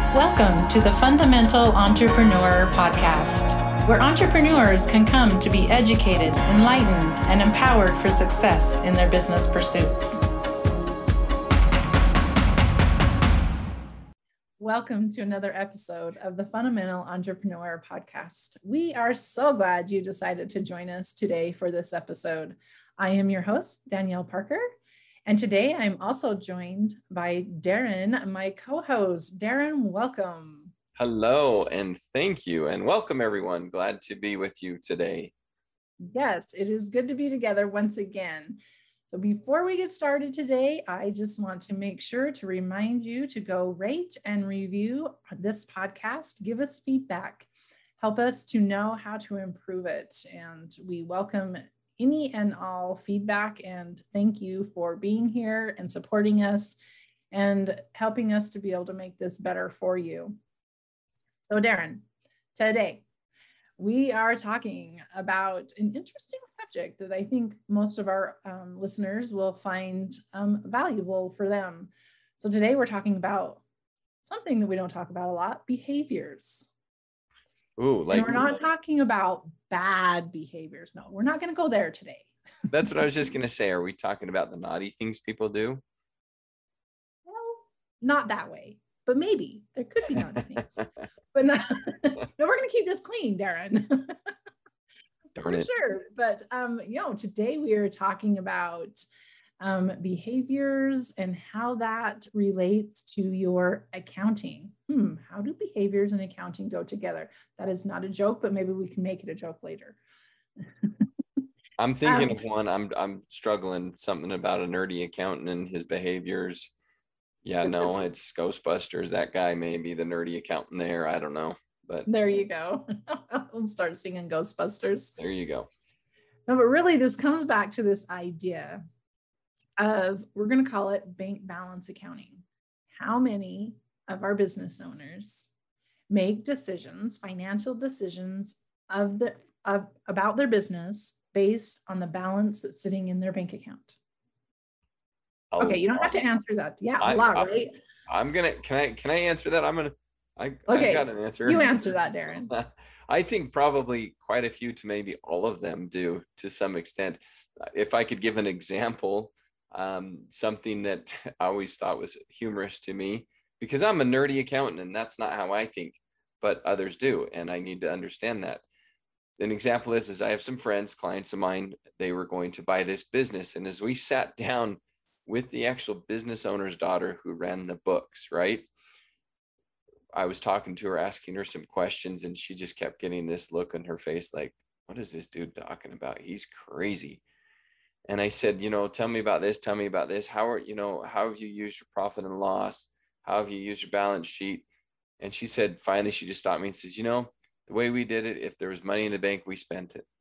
Welcome to the Fundamental Entrepreneur Podcast, where entrepreneurs can come to be educated, enlightened, and empowered for success in their business pursuits. Welcome to another episode of the Fundamental Entrepreneur Podcast. We are so glad you decided to join us today for this episode. I am your host, Danielle Parker. And today I'm also joined by Darren, my co-host. Darren, welcome. Hello, and thank you, and welcome everyone. Glad to be with you today. Yes, it is good to be together once again. So before we get started today, I just want to make sure to remind you to go rate and review this podcast. Give us feedback. Help us to know how to improve it. And we welcome any and all feedback, and thank you for being here and supporting us and helping us to be able to make this better for you. So Darren, today we are talking about an interesting subject that I think most of our listeners will find valuable for them. So today we're talking about something that we don't talk about a lot: behaviors. Ooh, and we're not talking about bad behaviors. No, we're not going to go there today. That's what I was just going to say. Are we talking about the naughty things people do? Well, not that way, but maybe there could be naughty things. But no, we're going to keep this clean, Darren. Darn it. Sure. But, today we are talking about behaviors and how that relates to your accounting. How do behaviors and accounting go together? That is not a joke, but maybe we can make it a joke later. I'm thinking of one. I'm struggling, something about a nerdy accountant and his behaviors. Yeah, no, it's Ghostbusters. That guy may be the nerdy accountant there. I don't know, but there you go. We'll start singing Ghostbusters. There you go. No, but really this comes back to this idea of, we're going to call it bank balance accounting. How many of our business owners make decisions, financial decisions about their business based on the balance that's sitting in their bank account? Okay, you don't have to answer that. Yeah, a lot, right? Can I answer that? I got an answer. You answer that, Darren. I think probably quite a few to maybe all of them do to some extent. If I could give an example, something that I always thought was humorous to me, because I'm a nerdy accountant and that's not how I think, but others do. And I need to understand that. An example is I have some friends, clients of mine, they were going to buy this business. And as we sat down with the actual business owner's daughter who ran the books, right? I was talking to her, asking her some questions, and she just kept getting this look on her face like, what is this dude talking about? He's crazy. And I said, tell me about this. Tell me about this. How have you used your profit and loss? How have you used your balance sheet? And she said, finally, she just stopped me and says, the way we did it, if there was money in the bank, we spent it.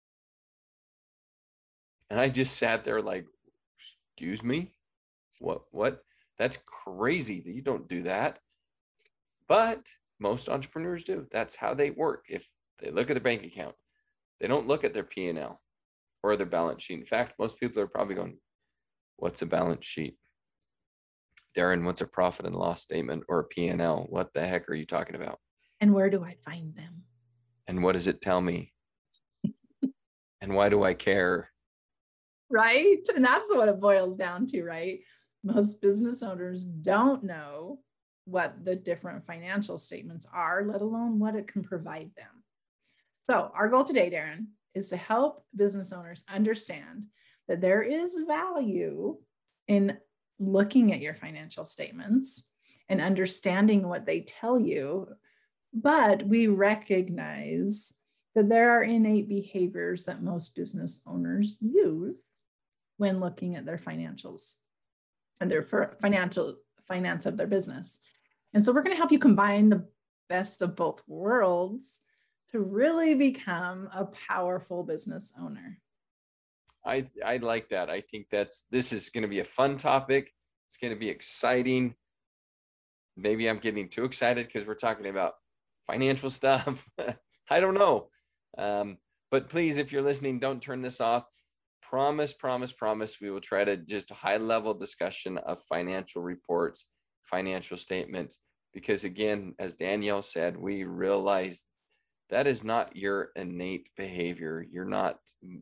And I just sat there like, excuse me? What? That's crazy that you don't do that. But most entrepreneurs do. That's how they work. If they look at their bank account, they don't look at their P&L or their balance sheet. In fact, most people are probably going, what's a balance sheet? Darren, what's a profit and loss statement or a P&L? What the heck are you talking about? And where do I find them? And what does it tell me? And why do I care? Right? And that's what it boils down to, right? Most business owners don't know what the different financial statements are, let alone what it can provide them. So our goal today, Darren, is to help business owners understand that there is value in looking at your financial statements and understanding what they tell you, but we recognize that there are innate behaviors that most business owners use when looking at their financials and their finance of their business. And so we're going to help you combine the best of both worlds to really become a powerful business owner. I like that. I think this is going to be a fun topic. It's going to be exciting. Maybe I'm getting too excited because we're talking about financial stuff. I don't know. But please, if you're listening, don't turn this off. Promise. We will try to just high level discussion of financial reports, financial statements, Because again, as Danielle said, we realize that is not your innate behavior. You're not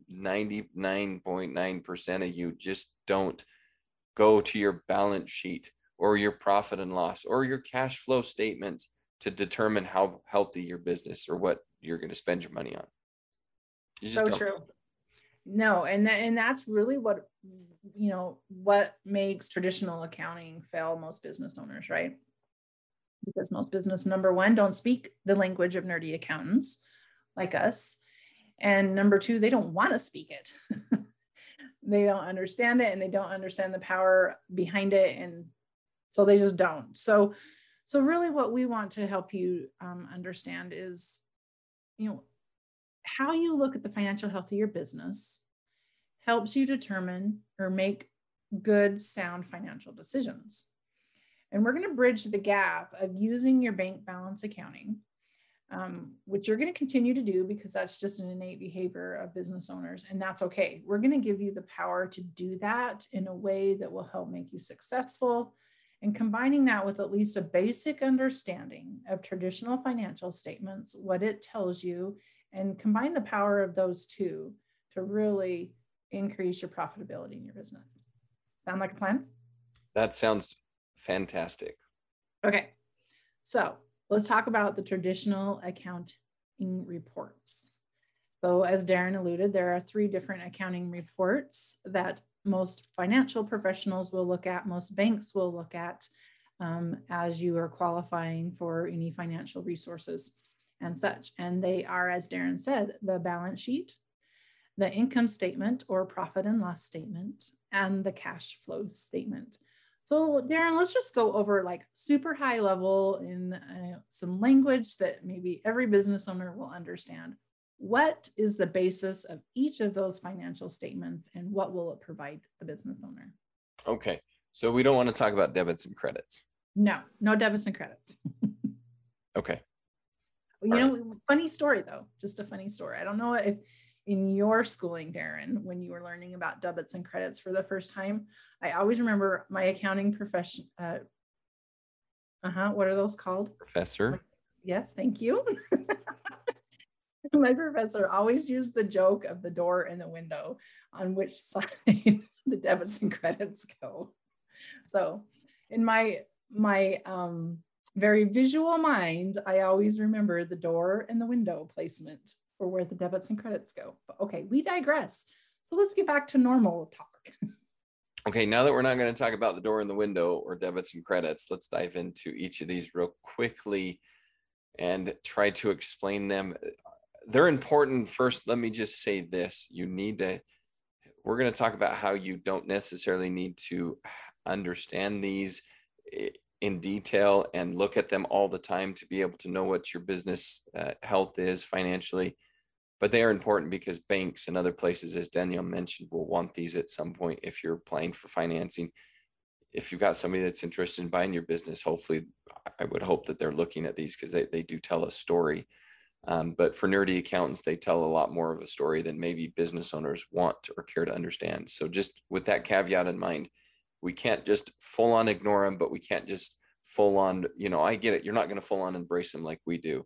99.9% of you just don't go to your balance sheet or your profit and loss or your cash flow statements to determine how healthy your business or what you're going to spend your money on. You just So don't. true. No, and that's really what, what makes traditional accounting fail most business owners, right? Because most business, number one, don't speak the language of nerdy accountants like us. And number two, they don't want to speak it. They don't understand it, and they don't understand the power behind it. And so they just don't. So really what we want to help you understand is, how you look at the financial health of your business helps you determine or make good, sound financial decisions. And we're going to bridge the gap of using your bank balance accounting, which you're going to continue to do because that's just an innate behavior of business owners, and that's okay. We're going to give you the power to do that in a way that will help make you successful, and combining that with at least a basic understanding of traditional financial statements, what it tells you, and combine the power of those two to really increase your profitability in your business. Sound like a plan? That sounds fantastic. Okay, so let's talk about the traditional accounting reports. So as Darren alluded, there are 3 different accounting reports that most financial professionals will look at, most banks will look at as you are qualifying for any financial resources and such. And they are, as Darren said, the balance sheet, the income statement or profit and loss statement, and the cash flow statement. So Darren, let's just go over like super high level in some language that maybe every business owner will understand. What is the basis of each of those financial statements, and what will it provide the business owner? Okay, so we don't want to talk about debits and credits. No debits and credits. Okay. Funny story though, just a funny story. I don't know if in your schooling, Darren, when you were learning about debits and credits for the first time, I always remember my accounting profession. What are those called? Professor. Yes, thank you. My professor always used the joke of the door and the window on which side the debits and credits go. So in my very visual mind, I always remember the door and the window placement for where the debits and credits go. But okay, we digress. So let's get back to normal talk. Okay, now that we're not going to talk about the door and the window or debits and credits, let's dive into each of these real quickly and try to explain them. They're important. First, let me just say this. We're going to talk about how you don't necessarily need to understand these in detail and look at them all the time to be able to know what your business health is financially. But they are important because banks and other places, as Danielle mentioned, will want these at some point if you're applying for financing. If you've got somebody that's interested in buying your business, hopefully, I would hope that they're looking at these because they do tell a story. But for nerdy accountants, they tell a lot more of a story than maybe business owners want or care to understand. So just with that caveat in mind, we can't just full on ignore them, but we can't just full on, I get it. You're not going to full on embrace them like we do.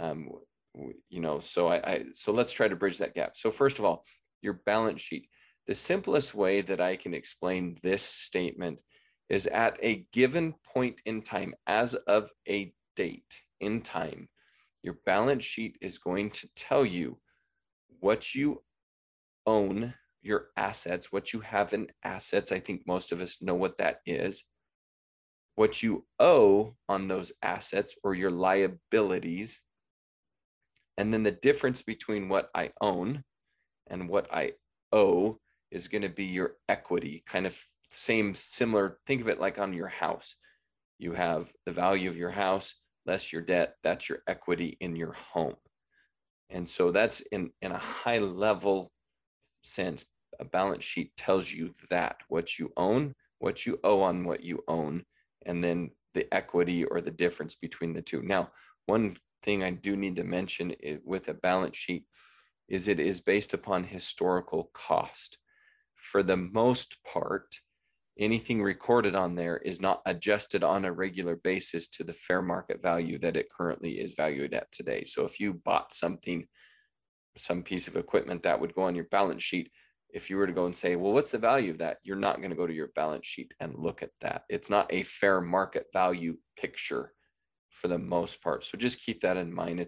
So let's try to bridge that gap. So first of all, your balance sheet. The simplest way that I can explain this statement is at a given point in time, as of a date in time, your balance sheet is going to tell you what you own, your assets, what you have in assets. I think most of us know what that is. What you owe on those assets or your liabilities. And then the difference between what I own and what I owe is going to be your equity, kind of similar. Think of it like on your house. You have the value of your house less your debt. That's your equity in your home. And so that's in a high level sense. A balance sheet tells you that what you own, what you owe on what you own, and then the equity or the difference between the two. Now, one thing I do need to mention with a balance sheet is it is based upon historical cost. For the most part, anything recorded on there is not adjusted on a regular basis to the fair market value that it currently is valued at today. So if you bought something, some piece of equipment that would go on your balance sheet, if you were to go and say, well, what's the value of that? You're not going to go to your balance sheet and look at that. It's not a fair market value picture for the most part. So just keep that in mind.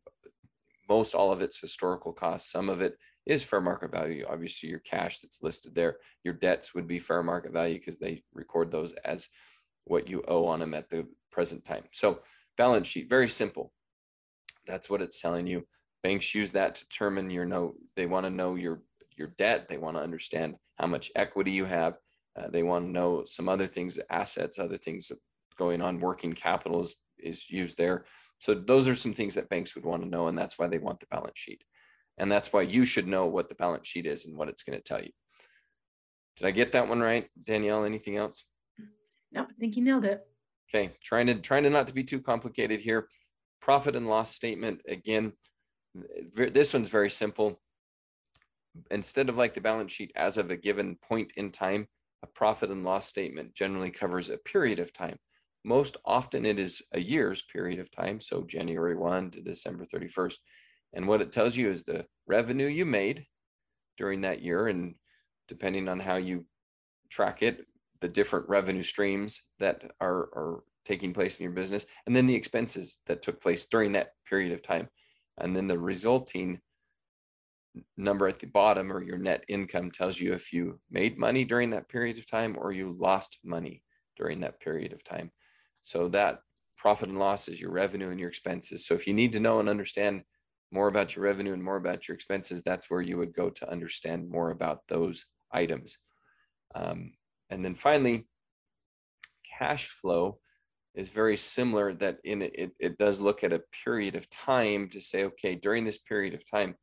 Most all of it's historical cost. Some of it is fair market value. Obviously, your cash that's listed there, your debts would be fair market value because they record those as what you owe on them at the present time. So balance sheet, very simple. That's what it's telling you. Banks use that to determine your note. They want to know your debt. They want to understand how much equity you have. They want to know some other things, assets, other things going on. Working capital is used there. So those are some things that banks would want to know, and that's why they want the balance sheet. And that's why you should know what the balance sheet is and what it's going to tell you. Did I get that one right, Danielle? Anything else? No, I think you nailed it. Okay, trying to not to be too complicated here. Profit and loss statement, again, this one's very simple. Instead of like the balance sheet as of a given point in time, a profit and loss statement generally covers a period of time. Most often it is a year's period of time, so January 1 to December 31st. And what it tells you is the revenue you made during that year, and depending on how you track it, the different revenue streams that are taking place in your business, and then the expenses that took place during that period of time. And then the resulting number at the bottom, or your net income, tells you if you made money during that period of time or you lost money during that period of time. So that profit and loss is your revenue and your expenses. So if you need to know and understand more about your revenue and more about your expenses, that's where you would go to understand more about those items. And then finally, cash flow is very similar, that in it does look at a period of time to say, okay, during this period of time,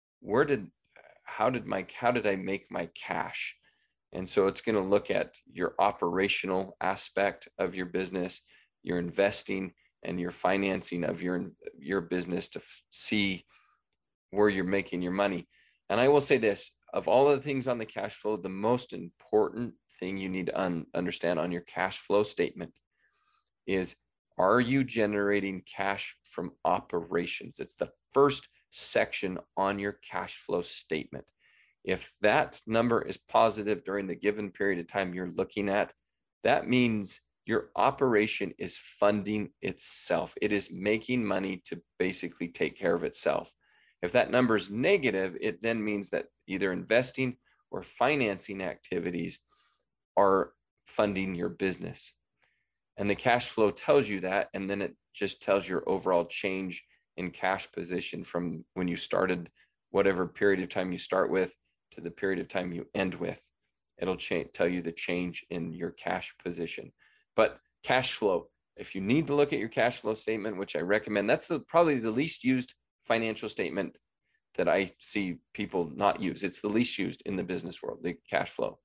how did I make my cash? And so it's going to look at your operational aspect of your business, your investing, and your financing of your business to see where you're making your money. And I will say this, of all of the things on the cash flow, the most important thing you need to understand on your cash flow statement is, are you generating cash from operations? It's the first section on your cash flow statement. If that number is positive during the given period of time you're looking at, that means your operation is funding itself. It is making money to basically take care of itself. If that number is negative, it then means that either investing or financing activities are funding your business. And the cash flow tells you that, and then it just tells your overall change in cash position from when you started, whatever period of time you start with, to the period of time you end with. It'll tell you the change in your cash position. But cash flow, if you need to look at your cash flow statement, which I recommend, that's probably the least used financial statement that I see people not use. It's the least used in the business world, the cash flow.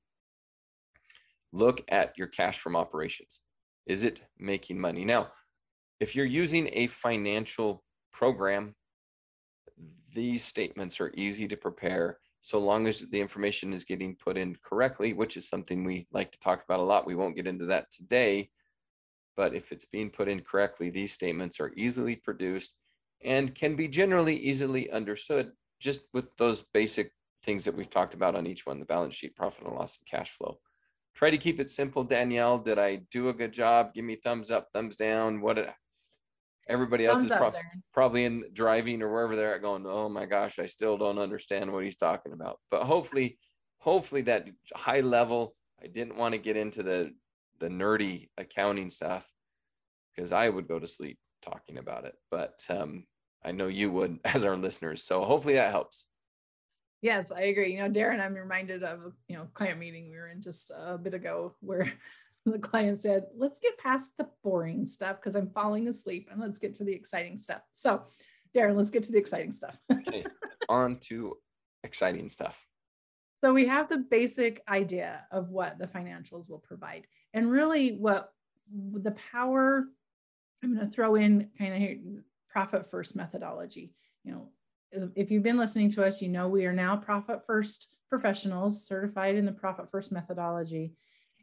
Look at your cash from operations. Is it making money? Now, if you're using a financial program, these statements are easy to prepare so long as the information is getting put in correctly, which is something we like to talk about a lot. We won't get into that today, but if it's being put in correctly, these statements are easily produced and can be generally easily understood just with those basic things that we've talked about on each one: the balance sheet, profit and loss, and cash flow. Try to keep it simple. Danielle, did I do a good job? Give me thumbs up, thumbs down. Everybody else is probably in driving or wherever they're at going, oh my gosh, I still don't understand what he's talking about. But hopefully that high level, I didn't want to get into the nerdy accounting stuff because I would go to sleep talking about it. But I know you would as our listeners. So hopefully that helps. Yes, I agree. Darren, I'm reminded of a client meeting we were in just a bit ago where the client said, let's get past the boring stuff because I'm falling asleep, and let's get to the exciting stuff. So Darren, let's get to the exciting stuff. Okay, on to exciting stuff. So we have the basic idea of what the financials will provide, and really what the power, I'm going to throw in kind of profit first methodology. If you've been listening to us, we are now profit first professionals certified in the profit first methodology.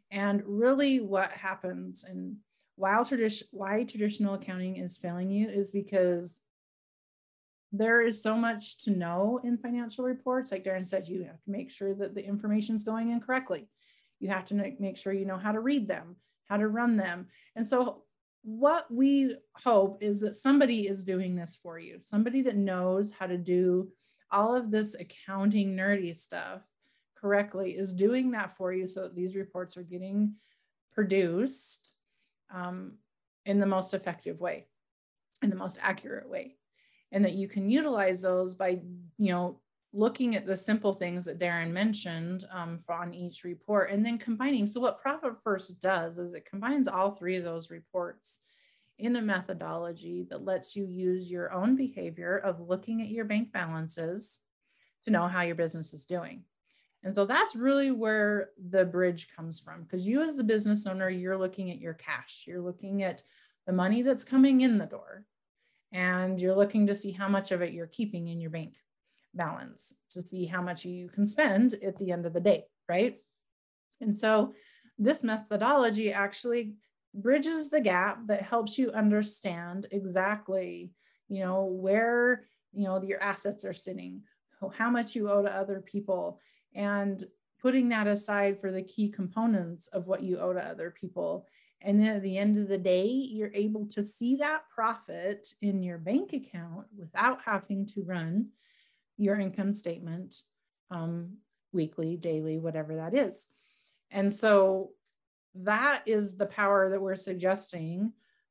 And really what happens and why traditional accounting is failing you is because there is so much to know in financial reports. Like Darren said, you have to make sure that the information is going in correctly. You have to make sure you know how to read them, how to run them. And so what we hope is that somebody is doing this for you, somebody that knows how to do all of this accounting nerdy stuff correctly is doing that for you so that these reports are getting produced in the most effective way, in the most accurate way. And that you can utilize those by, looking at the simple things that Darren mentioned on each report and then combining. So what Profit First does is it combines all three of those reports in a methodology that lets you use your own behavior of looking at your bank balances to know how your business is doing. And so that's really where the bridge comes from, because you as a business owner, you're looking at your cash, you're looking at the money that's coming in the door, and you're looking to see how much of it you're keeping in your bank balance to see how much you can spend at the end of the day, right? And so this methodology actually bridges the gap that helps you understand exactly, where, your assets are sitting, how much you owe to other people, and putting that aside for the key components of what you owe to other people. And then at the end of the day, you're able to see that profit in your bank account without having to run your income statement weekly, daily, whatever that is. And so that is the power that we're suggesting.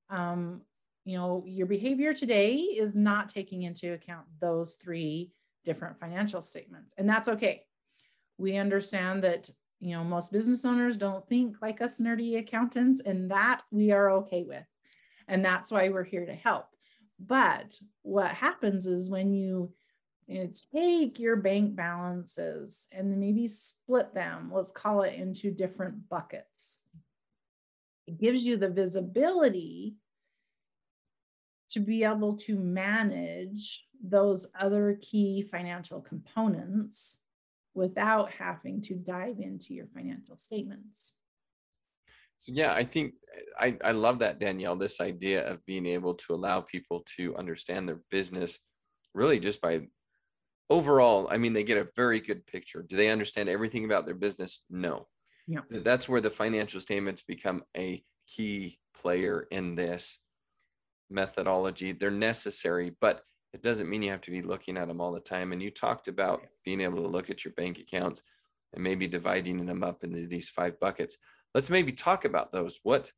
Your behavior today is not taking into account those three different financial statements, and that's okay. We understand that, most business owners don't think like us nerdy accountants, and that we are okay with. And that's why we're here to help. But what happens is when you take your bank balances and then maybe split them, let's call it into different buckets. It gives you the visibility to be able to manage those other key financial components without having to dive into your financial statements. So yeah, I think I love that, Danielle, this idea of being able to allow people to understand their business really just by overall. I mean, they get a very good picture. Do they understand everything about their business? No. Yeah. That's where the financial statements become a key player in this methodology. They're necessary, but it doesn't mean you have to be looking at them all the time. And you talked about being able to look at your bank account and maybe dividing them up into these 5 buckets. Let's maybe talk about those. What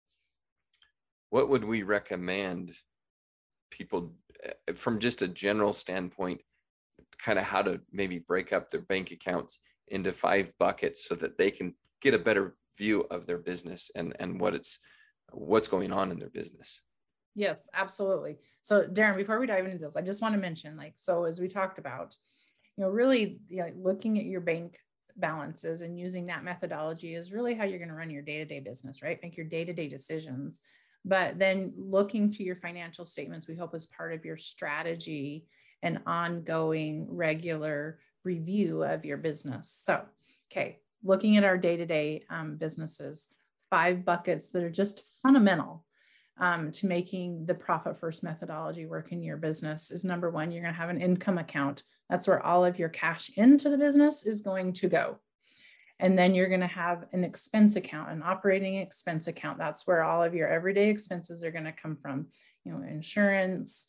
would we recommend people from just a general standpoint, kind of how to maybe break up their bank accounts into 5 buckets so that they can get a better view of their business and what's going on in their business? Yes, absolutely. So Darren, before we dive into this, I just want to mention, so as we talked about, really looking at your bank balances and using that methodology is really how you're going to run your day-to-day business, right? Make your day-to-day decisions. But then looking to your financial statements, we hope is part of your strategy and ongoing regular review of your business. So, okay, looking at our day-to-day businesses, 5 buckets that are just fundamental to making the Profit First methodology work in your business is number 1, you're going to have an income account. That's where all of your cash into the business is going to go. And then you're going to have an expense account, an operating expense account. That's where all of your everyday expenses are going to come from, insurance,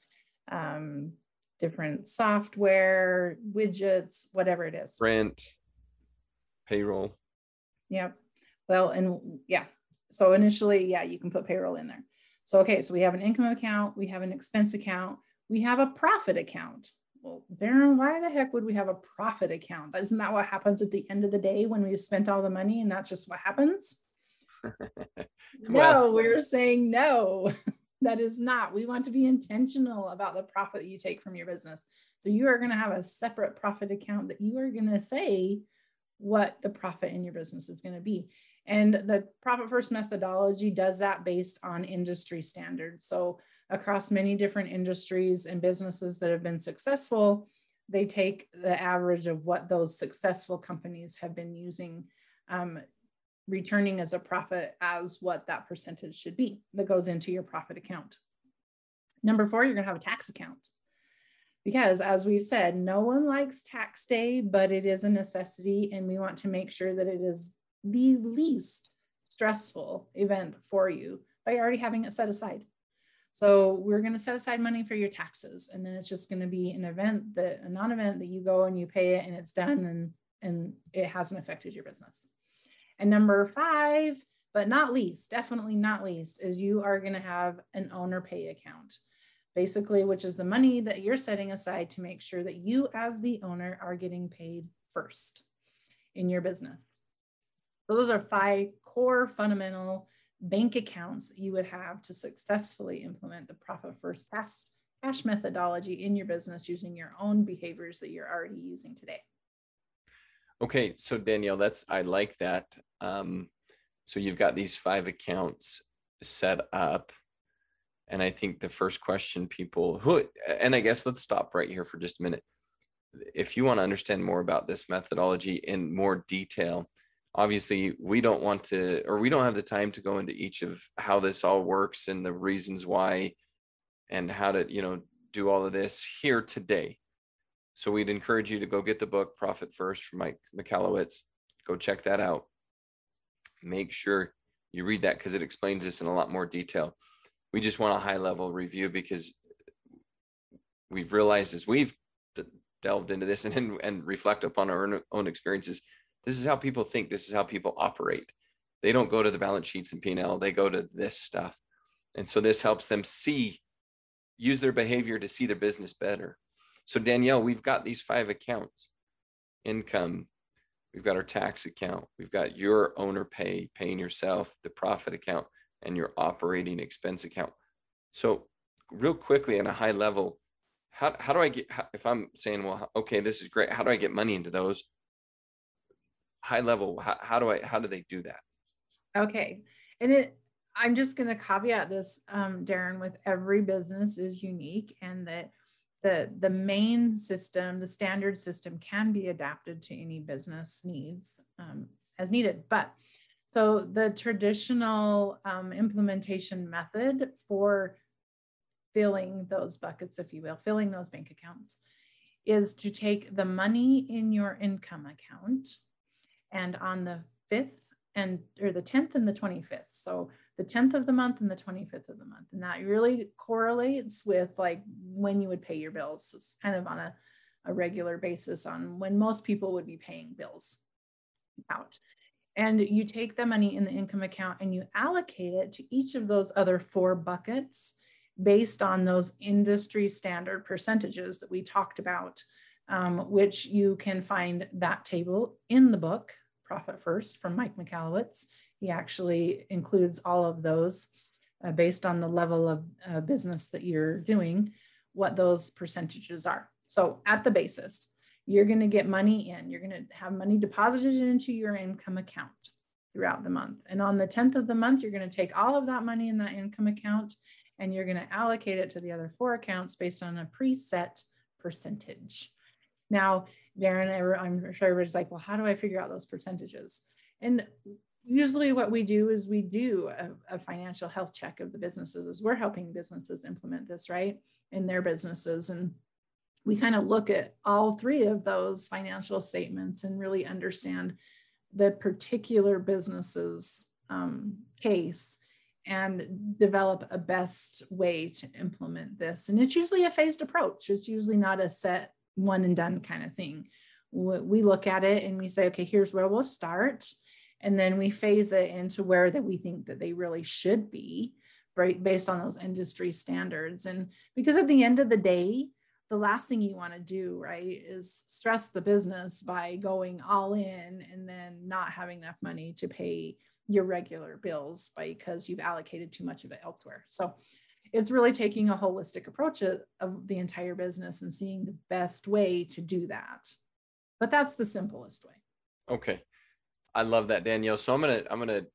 different software, widgets, whatever it is. Rent, payroll. Yep. Well, and yeah. So initially, you can put payroll in there. So, okay, so we have an income account, we have an expense account, we have a profit account. Well, Darren, why the heck would we have a profit account? Isn't that what happens at the end of the day when we've spent all the money and that's just what happens? No, we're saying no, that is not. We want to be intentional about the profit that you take from your business. So you are going to have a separate profit account that you are going to say what the profit in your business is going to be. And the Profit First methodology does that based on industry standards. So across many different industries and businesses that have been successful, they take the average of what those successful companies have been using returning as a profit as what that percentage should be that goes into your profit account. Number 4, you're going to have a tax account. Because as we've said, no one likes tax day, but it is a necessity. And we want to make sure that it is the least stressful event for you by already having it set aside. So we're going to set aside money for your taxes. And then it's just going to be a non-event that you go and you pay it and it's done and it hasn't affected your business. And number 5, but not least, definitely not least, is you are going to have an owner pay account. Basically, which is the money that you're setting aside to make sure that you as the owner are getting paid first in your business. So those are 5 core fundamental bank accounts that you would have to successfully implement the profit first cash methodology in your business using your own behaviors that you're already using today. Okay, so Danielle, I like that. So you've got these 5 accounts set up. And I think the first question and I guess let's stop right here for just a minute. If you want to understand more about this methodology in more detail, obviously we don't have the time to go into each of how this all works and the reasons why and how to, do all of this here today. So we'd encourage you to go get the book Profit First from Mike Michalowicz. Go check that out. Make sure you read that because it explains this in a lot more detail. We just want a high level review because we've realized as we've delved into this and reflect upon our own experiences, this is how people think. This is how people operate. They don't go to the balance sheets and P&L. They go to this stuff. And so this helps them use their behavior to see their business better. So Danielle, we've got these 5 accounts: income, we've got our tax account, we've got your owner paying yourself, the profit account, and your operating expense account. So real quickly at a high level, how do I if I'm saying, well, okay, this is great, how do I get money into those? High level, how do they do that? Okay. And I'm just going to caveat this, Darren, with every business is unique, and that the main system, the standard system, can be adapted to any business needs as needed. But so the traditional implementation method for filling those buckets, if you will, filling those bank accounts, is to take the money in your income account and on the 5th or the 10th and the 25th. So the 10th of the month and the 25th of the month. And that really correlates with like when you would pay your bills. So it's kind of on a regular basis on when most people would be paying bills out. And you take the money in the income account and you allocate it to each of those other 4 buckets based on those industry standard percentages that we talked about, which you can find that table in the book, Profit First from Mike Michalowicz. He actually includes all of those based on the level of business that you're doing, what those percentages are. So at the basis, you're going to get money in. You're going to have money deposited into your income account throughout the month. And on the 10th of the month, you're going to take all of that money in that income account and you're going to allocate it to the other 4 accounts based on a preset percentage. Now, Darren, I'm sure everybody's like, well, how do I figure out those percentages? And usually what we do is we do a financial health check of the businesses as we're helping businesses implement this, right, in their businesses. And we kind of look at all 3 of those financial statements and really understand the particular business's case and develop a best way to implement this. And it's usually a phased approach. It's usually not a set one and done kind of thing. We look at it and we say, okay, here's where we'll start. And then we phase it into where that we think that they really should be, right, based on those industry standards. And because at the end of the day, the last thing you want to do, right, is stress the business by going all in and then not having enough money to pay your regular bills because you've allocated too much of it elsewhere. So it's really taking a holistic approach of the entire business and seeing the best way to do that. But that's the simplest way. Okay. I love that, Danielle. So I'm gonna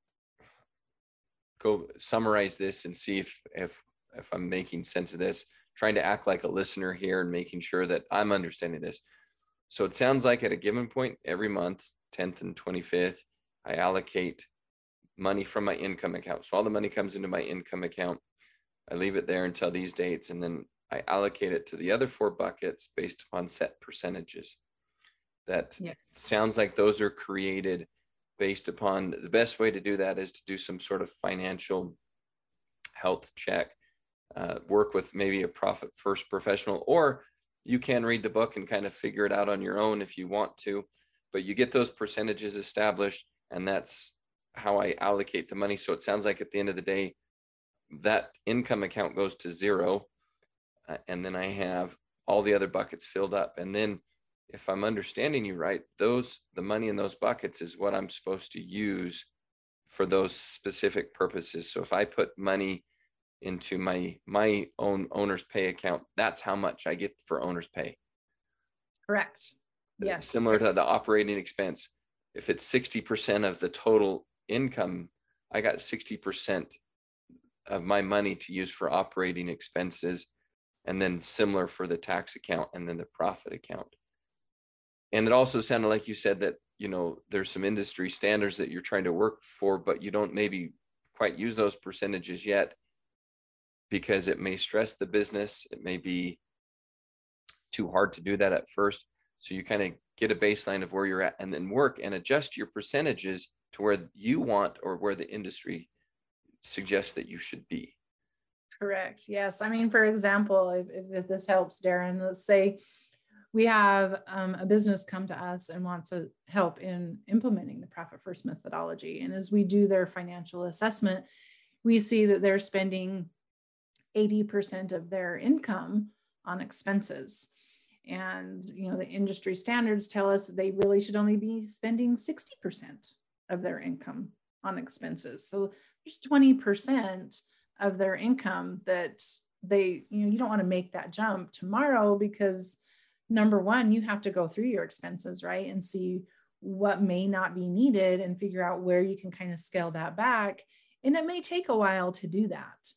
go summarize this and see if I'm making sense of this, trying to act like a listener here and making sure that I'm understanding this. So it sounds like at a given point every month, 10th and 25th, I allocate money from my income account. So all the money comes into my income account. I leave it there until these dates, and then I allocate it to the other 4 buckets based upon set percentages. That Yes. sounds like those are created based upon, the best way to do that is to do some sort of financial health check, work with maybe a profit first professional, or you can read the book and kind of figure it out on your own if you want to, but you get those percentages established, and that's how I allocate the money. So it sounds like at the end of the day, that income account goes to 0, and then I have all the other buckets filled up. And then if I'm understanding you right, the money in those buckets is what I'm supposed to use for those specific purposes. So if I put money into my own owner's pay account, that's how much I get for owner's pay. Correct. Yes. Similar to the operating expense. If it's 60% of the total income, I got 60% of my money to use for operating expenses, and then similar for the tax account and then the profit account. And it also sounded like you said that, there's some industry standards that you're trying to work for, but you don't maybe quite use those percentages yet because it may stress the business. It may be too hard to do that at first. So you kind of get a baseline of where you're at, and then work and adjust your percentages to where you want or where the industry suggests that you should be. Correct. Yes. I mean, for example, if this helps, Darren, let's say we have a business come to us and wants help in implementing the Profit First methodology. And as we do their financial assessment, we see that they're spending 80% of their income on expenses. And, the industry standards tell us that they really should only be spending 60% of their income on expenses. So there's 20% of their income that you don't want to make that jump tomorrow, because number one, you have to go through your expenses, right? And see what may not be needed and figure out where you can kind of scale that back. And it may take a while to do that.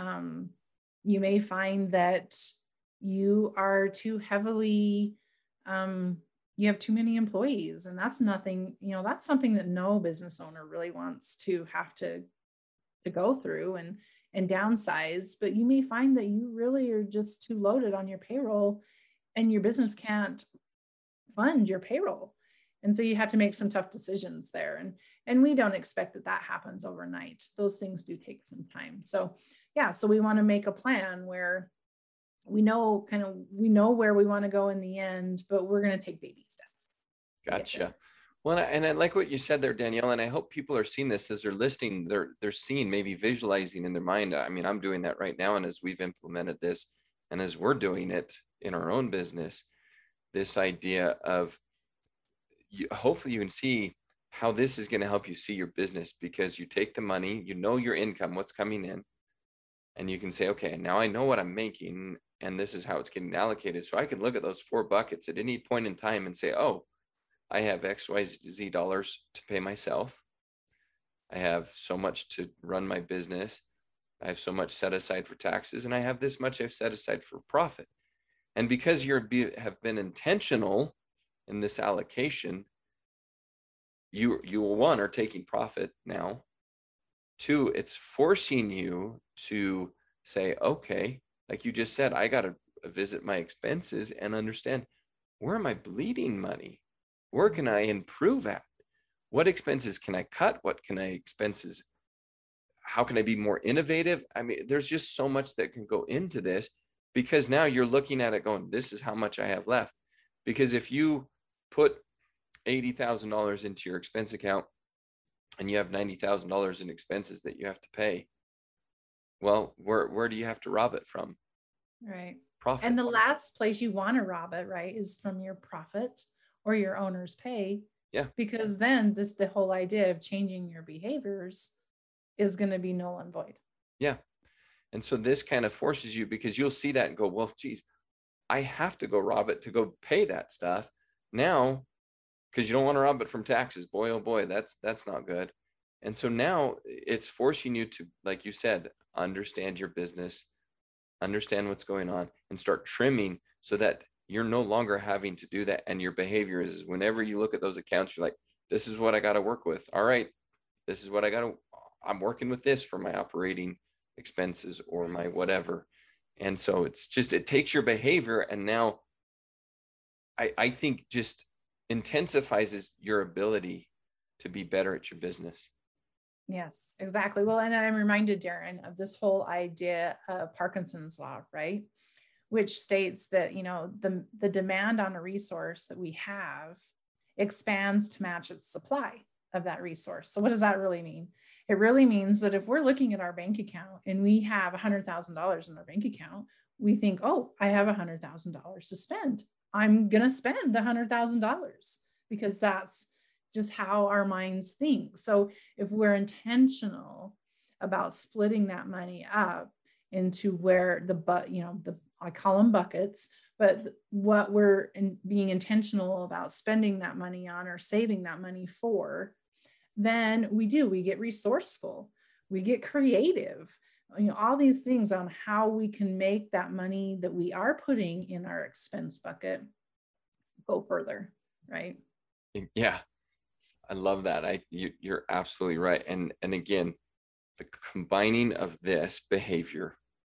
You may find that you are too heavily, you have too many employees, and that's nothing, that's something that no business owner really wants to have to go through and downsize. But you may find that you really are just too loaded on your payroll, and your business can't fund your payroll. And so you have to make some tough decisions there. And we don't expect that happens overnight. Those things do take some time. So so we want to make a plan where we know where we want to go in the end, but we're going to take baby steps. Gotcha. Well, and I like what you said there, Danielle, and I hope people are seeing this as they're listening. They're seeing, maybe visualizing in their mind. I mean, I'm doing that right now. And as we've implemented this, and as we're doing it in our own business, this idea of, hopefully you can see how this is going to help you see your business, because you take the money, your income, what's coming in, and you can say, okay, now I know what I'm making, and this is how it's getting allocated. So I can look at those 4 buckets at any point in time and say, oh, I have X, Y, Z dollars to pay myself. I have so much to run my business. I have so much set aside for taxes, and I have this much I've set aside for profit. And because you have been intentional in this allocation, you one, are taking profit now. 2, it's forcing you to say, okay, like you just said, I got to visit my expenses and understand, where am I bleeding money? Where can I improve at? What expenses can I cut? How can I be more innovative? I mean, there's just so much that can go into this, because now you're looking at it going, this is how much I have left. Because if you put $80,000 into your expense account and you have $90,000 in expenses that you have to pay, well, where do you have to rob it from? Right. Profit. And the last place you want to rob it, right, is from your profit or your owner's pay. Yeah. Because then the whole idea of changing your behaviors is going to be null and void. Yeah. And so this kind of forces you, because you'll see that and go, well, geez, I have to go rob it to go pay that stuff now, because you don't want to rob it from taxes. Boy, oh boy, that's not good. And so now it's forcing you to, like you said, understand your business, understand what's going on, and start trimming so that you're no longer having to do that. And your behavior is, whenever you look at those accounts, you're like, this is what I got to work with. All right, this is what I'm working with this for my operating expenses or my whatever. And so it's just, it takes your behavior, and now I think just intensifies your ability to be better at your business. Yes, exactly. Well, and I'm reminded, Darren, of this whole idea of Parkinson's law, right? Which states that, the demand on a resource that we have expands to match its supply of that resource. So what does that really mean? It really means that if we're looking at our bank account and we have $100,000 in our bank account, we think, oh, I have $100,000 to spend. I'm going to spend $100,000 because that's just how our minds think. So if we're intentional about splitting that money up into where I call them buckets, but what we're being intentional about spending that money on or saving that money for, then we get resourceful, we get creative, all these things on how we can make that money that we are putting in our expense bucket go further, right? Yeah, I love that. You're absolutely right. And again, the combining of this behavior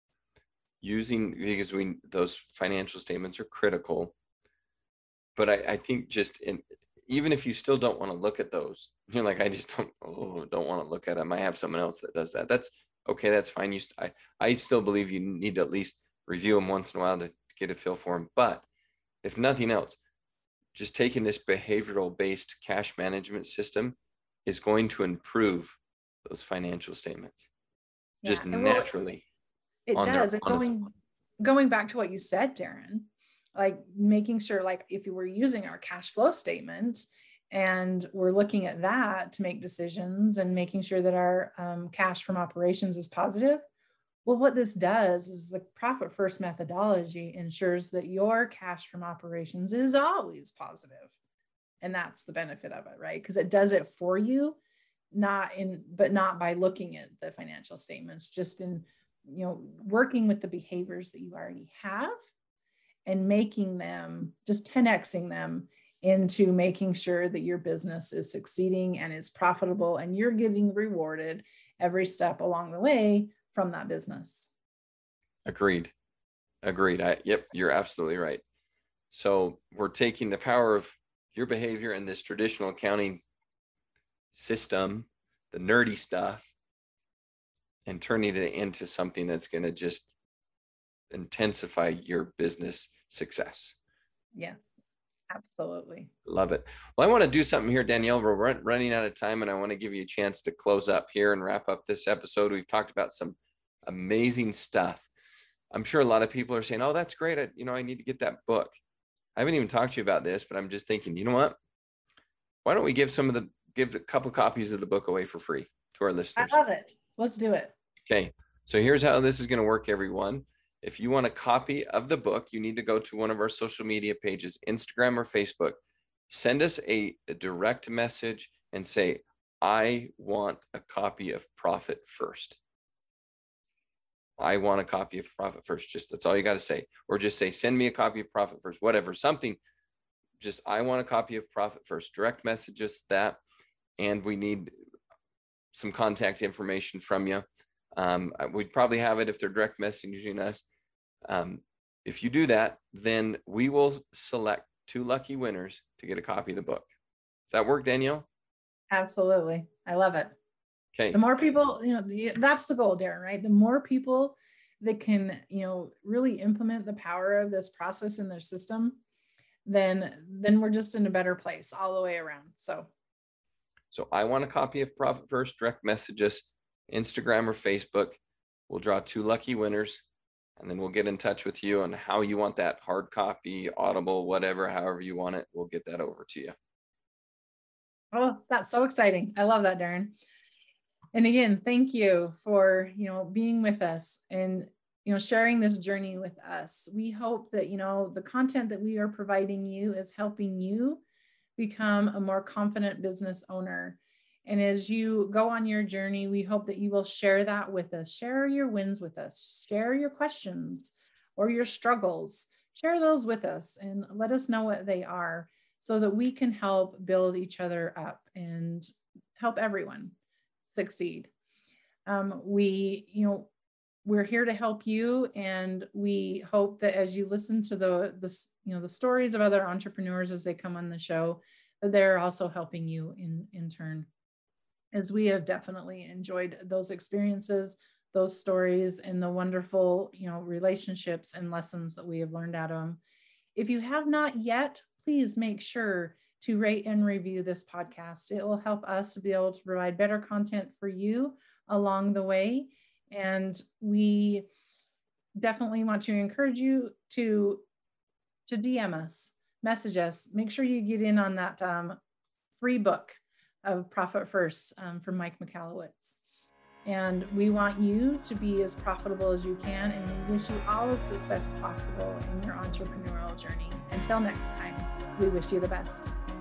because those financial statements are critical. But I think even if you still don't want to look at those, you're like, I just don't want to look at them. I have someone else that does that. That's okay. That's fine. I still believe you need to at least review them once in a while to get a feel for them. But if nothing else, just taking this behavioral based cash management system is going to improve those financial statements just naturally. It does. And going back to what you said, Darren, like making sure, like if you were using our cash flow statement and we're looking at that to make decisions and making sure that our cash from operations is positive. Well, what this does is the profit first methodology ensures that your cash from operations is always positive. And that's the benefit of it, right? Because it does it for you, but not by looking at the financial statements, just in working with the behaviors that you already have and making them, just 10xing them into making sure that your business is succeeding and is profitable and you're getting rewarded every step along the way from that business. Agreed. Yep, you're absolutely right. So we're taking the power of your behavior in this traditional accounting system, the nerdy stuff, and turning it into something that's going to just intensify your business success. Yes, absolutely. Love it. Well, I want to do something here, Danielle. We're running out of time, and I want to give you a chance to close up here and wrap up this episode. We've talked about some amazing stuff. I'm sure a lot of people are saying, oh, that's great. I need to get that book. I haven't even talked to you about this, but I'm just thinking, you know what? Why don't we give a couple copies of the book away for free to our listeners? I love it. Let's do it. Okay. So here's how this is going to work, everyone. If you want a copy of the book, you need to go to one of our social media pages, Instagram or Facebook. Send us a direct message and say, I want a copy of Profit First. I want a copy of Profit First. That's all you got to say. Or just say, send me a copy of Profit First, whatever, something. Just, I want a copy of Profit First. Direct message us that. And we need some contact information from you. We'd probably have it if they're direct messaging us. If you do that, then we will select 2 lucky winners to get a copy of the book. Does that work, Danielle? Absolutely. I love it. Okay. The more people, that's the goal, Darren, right? The more people that can, really implement the power of this process in their system, then we're just in a better place all the way around. So I want a copy of Profit First. Direct message us, Instagram or Facebook. We'll draw 2 lucky winners, and then we'll get in touch with you on how you want that hard copy, Audible, whatever, however you want it. We'll get that over to you. Oh, that's so exciting. I love that, Darren. And again, thank you for, being with us and, sharing this journey with us. We hope that, the content that we are providing you is helping you become a more confident business owner. And as you go on your journey, we hope that you will share that with us. Share your wins with us. Share your questions or your struggles. Share those with us and let us know what they are, so that we can help build each other up and help everyone succeed. We're here to help you, and we hope that as you listen to the stories of other entrepreneurs as they come on the show, that they're also helping you in turn, as we have definitely enjoyed those experiences, those stories, and the wonderful, relationships and lessons that we have learned out of them. If you have not yet, please make sure to rate and review this podcast. It will help us to be able to provide better content for you along the way. And we definitely want to encourage you to DM us, message us, make sure you get in on that free book of Profit First from Mike Michalowicz. And we want you to be as profitable as you can, and we wish you all the success possible in your entrepreneurial journey. Until next time, we wish you the best.